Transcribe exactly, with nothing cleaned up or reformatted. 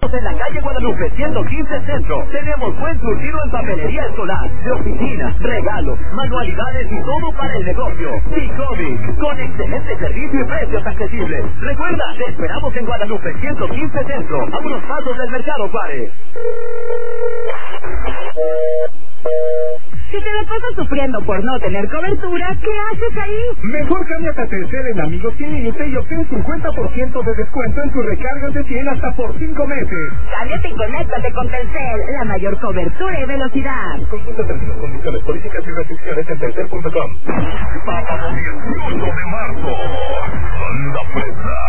En la calle Guadalupe, ciento quince Centro, tenemos buen surtido en papelería escolar, de oficina, regalos, manualidades y todo para el negocio. T-Comic, con excelente servicio y precios accesibles. Recuerda, te esperamos en Guadalupe, ciento quince Centro, a unos pasos del Mercado Juárez. Si te la pasas sufriendo por no tener cobertura, ¿qué haces ahí? Mejor cámbiate a Telcel en Amigos Sin Límite y obtén cincuenta por ciento de descuento en tus recargas de cien hasta por cinco meses. Cámbiate y conéctate con Telcel, la mayor cobertura y velocidad. Consulta términos, condiciones, políticas y restricciones en telcel punto com. Sábado dieciocho de marzo, Banda Fresa.